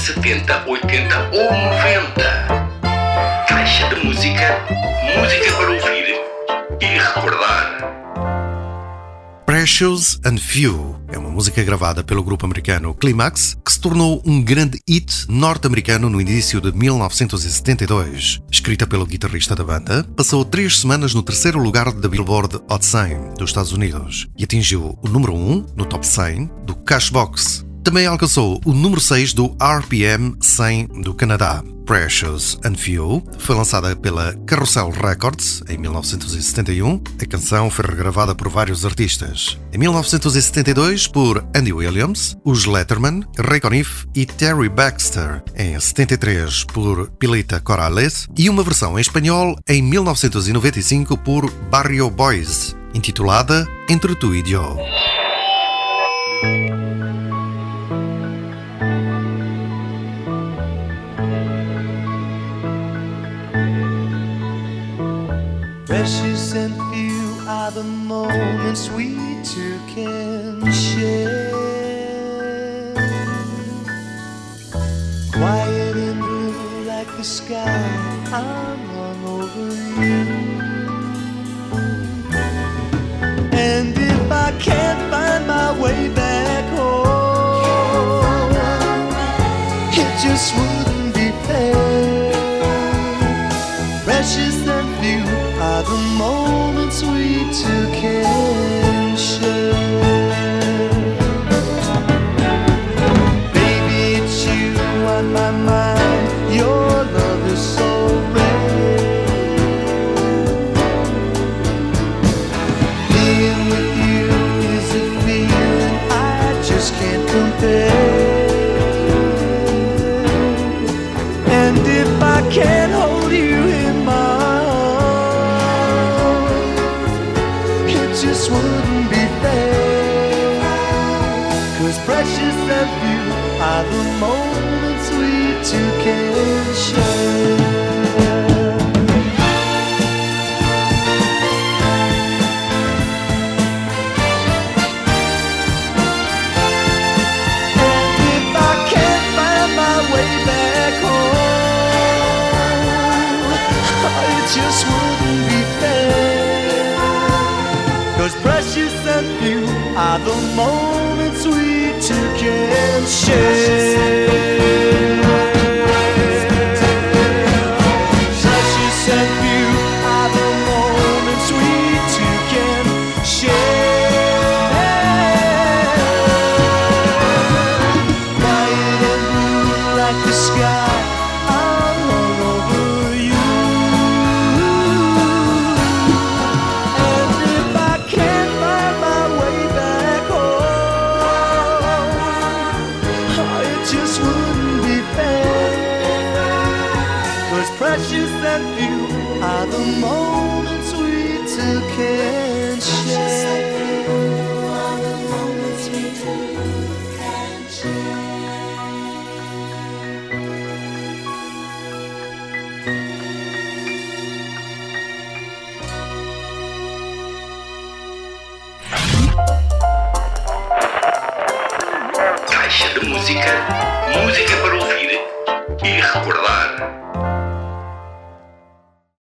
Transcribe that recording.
70, 80 ou 90. Caixa de música, música para ouvir e recordar. Precious and Few é uma música gravada pelo grupo americano Climax, que se tornou um grande hit norte-americano no início de 1972. Escrita pelo guitarrista da banda, passou 3 semanas no terceiro lugar da Billboard Hot 100 dos Estados Unidos e atingiu o número 1 no Top 100 do Cashbox. Também alcançou o número 6 do RPM 100 do Canadá. Precious and Few foi lançada pela Carousel Records em 1971. A canção foi regravada por vários artistas. Em 1972 por Andy Williams, os Letterman, Ray Conniff e Terry Baxter. Em 73 por Pilita Corrales e uma versão em espanhol em 1995 por Barrio Boys, intitulada Entre Tu e Yo. Precious and few are the moments we two can share. Quiet and blue like the sky, I'm hung over you. And if I can't find my way back home, it just wouldn't be fair. Precious and few are the moments we two can share. Baby, it's you on my mind. Your love is so rare. Being with you is a feeling I just can't compare. And if I can't hold you in my just wouldn't be fair. 'Cause precious and few are the moments we two can share. And if I can't find my way back home, it just wouldn't be fair. 'Cause precious and few are the moments we two can share. Precious and few are the moments we two can share. Quiet and blue like the sky, I'm hung over you. Precious and few are the moments we two can share. Caixa de música, música para ouvir e recordar.